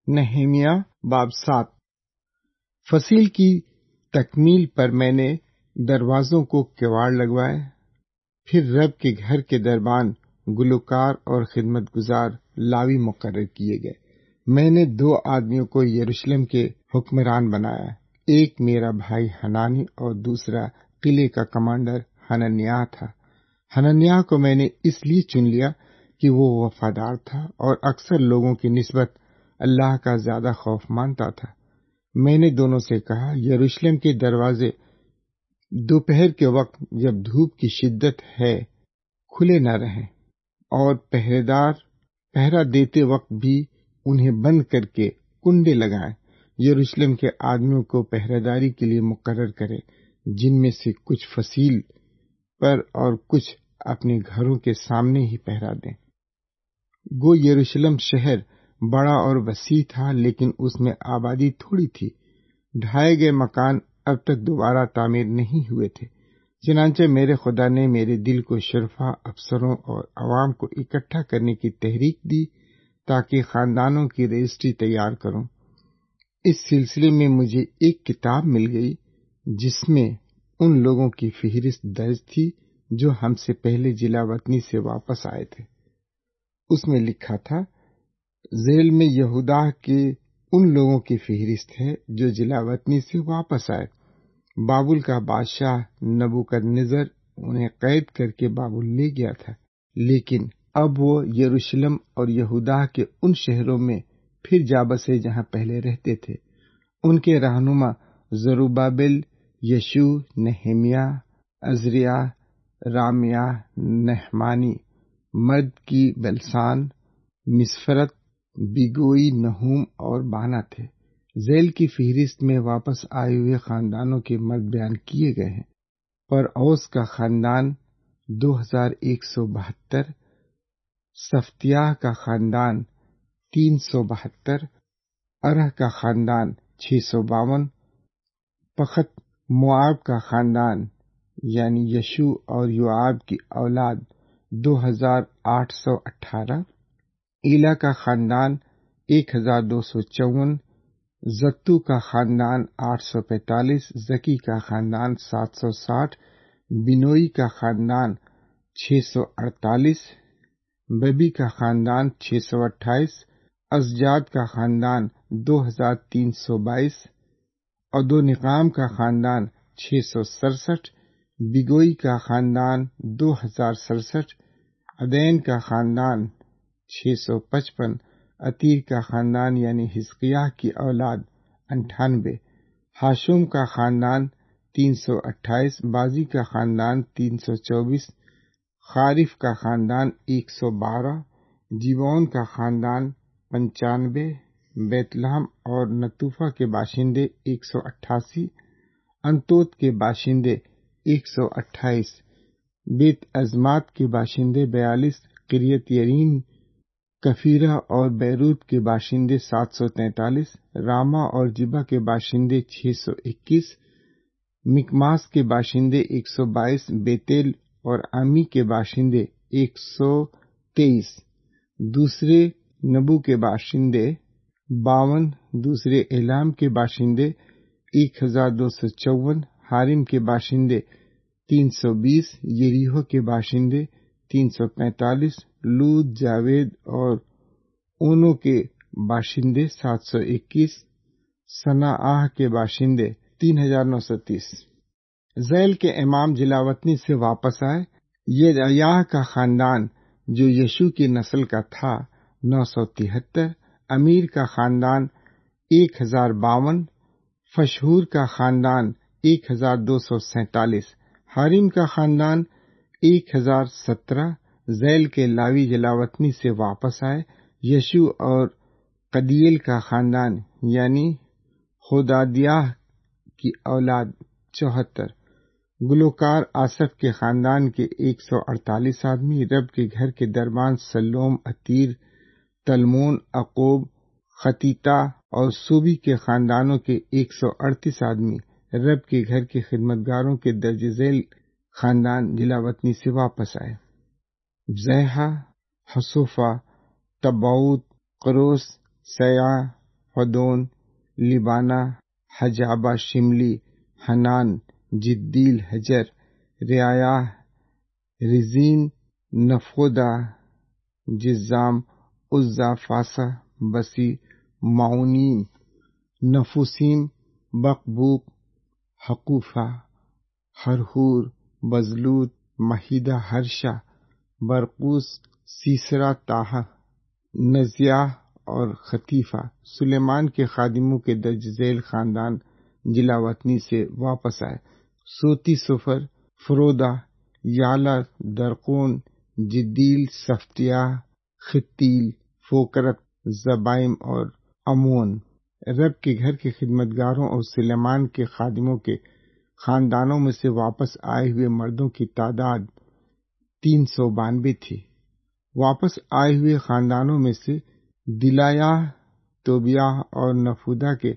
نہیمیہ باب 7۔ فصیل کی تکمیل پر میں نے دروازوں کو کواڑ لگوائے، پھر رب کے گھر کے دربان گلوکار اور خدمت گزار لاوی مقرر کیے گئے۔ میں نے 2 آدمیوں کو یروشلم کے حکمران بنایا، ایک میرا بھائی حنانی اور دوسرا قلعے کا کمانڈر حنانیہ تھا۔ حنانیہ کو میں نے اس لیے چن لیا کہ وہ وفادار تھا اور اکثر لوگوں کی نسبت اللہ کا زیادہ خوف مانتا تھا۔ میں نے دونوں سے کہا، یروشلم کے دروازے دوپہر کے وقت جب دھوپ کی شدت ہے کھلے نہ رہیں، اور پہرے دار پہرا دیتے وقت بھی انہیں بند کر کے کنڈے لگائیں۔ یروشلم کے آدمیوں کو پہرے داری کے لیے مقرر کرے، جن میں سے کچھ فصیل پر اور کچھ اپنے گھروں کے سامنے ہی پہرا دیں۔ گو یروشلم شہر بڑا اور وسیع تھا، لیکن اس میں آبادی تھوڑی تھی۔ ڈھائے گئے مکان اب تک دوبارہ تعمیر نہیں ہوئے تھے۔ چنانچہ میرے خدا نے میرے دل کو شرفا، افسروں اور عوام کو اکٹھا کرنے کی تحریک دی تاکہ خاندانوں کی رجسٹری تیار کروں۔ اس سلسلے میں مجھے ایک کتاب مل گئی جس میں ان لوگوں کی فہرست درج تھی جو ہم سے پہلے جلا وطنی سے واپس آئے تھے۔ اس میں لکھا تھا، ذیل میں یہودا کے ان لوگوں کی فہرست ہے جو جلا وطنی سے واپس آئے۔ بابل کا بادشاہ نبوکدنضر انہیں قید کر کے بابل لے گیا تھا، لیکن اب وہ یروشلم اور یہودا کے ان شہروں میں پھر جا بسے جہاں پہلے رہتے تھے۔ ان کے رہنما زروبابل، یشوع، نہیمیہ، عزریہ، رامیہ، نحمانی، مرد کی بلسان، مسفرت، بیگوئی، نہوم اور بانا تھے۔ ذیل کی فہرست میں واپس آئے ہوئے خاندانوں کے مرد بیان کیے گئے ہیں۔ پر اوس کا خاندان 2172، صفتیاہ کا خاندان 372، ارہ کا خاندان 652، پخت موآب کا خاندان یعنی یشوع اور یوآب کی اولاد 2818، ایلا کا خاندان 1254، زتو کا خاندان 845، زکی کا خاندان 760، بنوئی کا خاندان 648، ببی کا خاندان 628، ازجاد کا خاندان 2322، ادونقام کا خاندان 667، بگوئی کا خاندان 2067، عدین کا خاندان 655، عتیر کا خاندان یعنی حزقیاہ کی اولاد 98، حاشم کا خاندان 328، بازی کا خاندان 324، خارف کا خاندان 112، جیبون کا خاندان 95، بیت لحم اور نتوفا کے باشندے 188، انتوت کے باشندے 128، بیت ازمات کے باشندے 42، قریت یریم، کفیرہ اور بیروت کے باشندے 743، راما اور جبا کے باشندے 621، مکماس کے باشندے 122، بیتیل اور امی کے باشندے 123، دوسرے نبو کے باشندے 52، دوسرے اعلام کے باشندے 1254، حارم کے باشندے 320، یریحو کے باشندے 345، لود، جاوید اور اونو کے باشندے 721، صنعاہ کے باشندے 3930۔ ذیل کے امام جلاوطنی سے واپس آئے۔ یدعیاہ کا خاندان جو یشوع کی نسل کا تھا 973، امیر کا خاندان 1052، فشہور کا خاندان 1247، حارم کا خاندان 1017۔ ذیل کے لاوی جلاوطنی سے واپس آئے۔ یشوع اور قدیل کا خاندان یعنی ہودادیاہ کی اولاد 74۔ گلوکار آصف کے خاندان کے 148 آدمی، رب کے گھر کے دربان سلوم، عتیر، تلمون، عقوب، خطیطہ اور صوبی کے خاندانوں کے 138 آدمی، رب کے گھر کے خدمتگاروں کے درج ذیل خاندان جلاوطنی سے واپس آئے۔ زیحہ، حصوفہ، تبعوت، قروس، سیاح، حدون، لبانہ، حجابہ شملی، حنان، جدیل حجر، رعایا، رزین، نفودہ، جزام، عزا، فاسا، بسی، معونیم، نفوسیم، بقبوق، حقوفہ، ہرہور، بزلوت، مہیدہ، ہرشا، برقوس، سیسرا، تاہا، نزیاہ اور خطیفہ سلیمان کے خادموں کے درج ذیل خاندان جلا وطنی سے واپس آئے۔ صوتی سفر، فرودہ، یالا، درقون، جدیل، صفتیاہ، خطیل، فوکرت، زبائم اور امون۔ رب کے گھر کے خدمتگاروں اور سلیمان کے خادموں کے خاندانوں میں سے واپس آئے ہوئے مردوں کی تعداد 392 تھی۔ واپس آئے ہوئے خاندانوں میں سے دلایہ، توبیہ اور نفودہ کے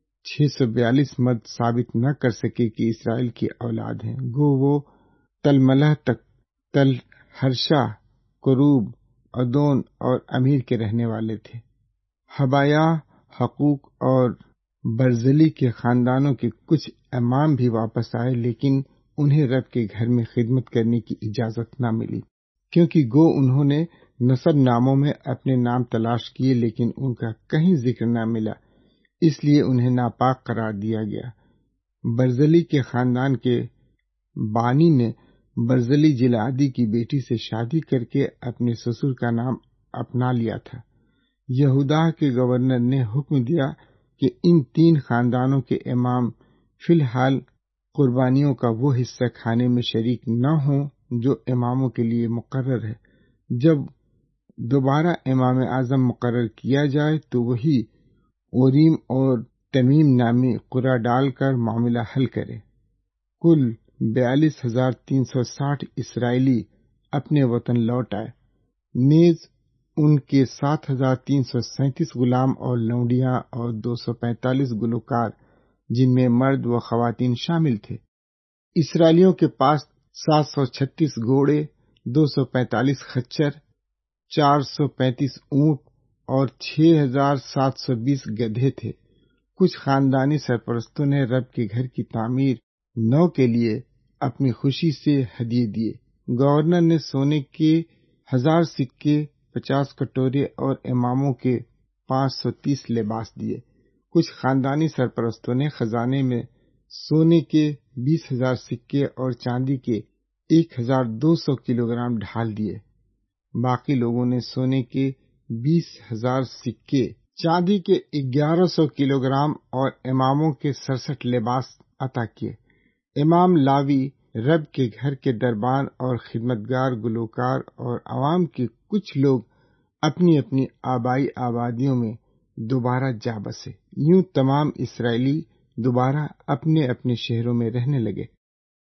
642 مرد ثابت نہ کر سکے کہ اسرائیل کی اولاد ہیں، گو وہ تلملہ تک، تل ہرشا، کروب، ادون اور امیر کے رہنے والے تھے۔ حبایہ، حقوق اور برزلی کے خاندانوں کے کچھ امام بھی واپس آئے، لیکن انہیں رب کے گھر میں خدمت کرنے کی اجازت نہ ملی، کیونکہ گو انہوں نے نسب ناموں میں اپنے نام تلاش کیے لیکن ان کا کہیں ذکر نہ ملا، اس لیے انہیں ناپاک قرار دیا گیا۔ برزلی کے خاندان کے بانی نے برزلی جلعادی کی بیٹی سے شادی کر کے اپنے سسر کا نام اپنا لیا تھا۔ یہودا کے گورنر نے حکم دیا کہ ان 3 خاندانوں کے امام فی الحال قربانیوں کا وہ حصہ کھانے میں شریک نہ ہوں جو اماموں کے لیے مقرر ہے۔ جب دوبارہ امام اعظم مقرر کیا جائے تو وہی اوریم اور تمیم نامی قرعہ ڈال کر معاملہ حل کرے۔ کل 42,360 اسرائیلی اپنے وطن لوٹ آئے، نیز ان کے 7,337 غلام اور لونڈیاں اور 245 گلوکار جن میں مرد و خواتین شامل تھے۔ اسرائیلیوں کے پاس 736 گھوڑے، 245 خچر، 435 اونٹ اور 6,720 گدھے تھے۔ کچھ خاندانی سرپرستوں نے رب کے گھر کی تعمیر نو کے لیے اپنی خوشی سے ہدیے دیے۔ گورنر نے سونے کے 1000 سکے، 50 کٹورے اور اماموں کے 530 لباس دیے۔ کچھ خاندانی سرپرستوں نے خزانے میں سونے کے 20,000 سکے اور چاندی کے 1,200 کلوگرام ڈھال دیے۔ باقی لوگوں نے سونے کے 20,000 سکے، چاندی کے 1100 کلوگرام اور اماموں کے 67 لباس عطا کیے۔ امام لاوی، رب کے گھر کے دربان اور خدمتگار گلوکار اور عوام کے کچھ لوگ اپنی اپنی آبائی آبادیوں میں دوبارہ جا بسے۔ یوں تمام اسرائیلی دوبارہ اپنے اپنے شہروں میں رہنے لگے۔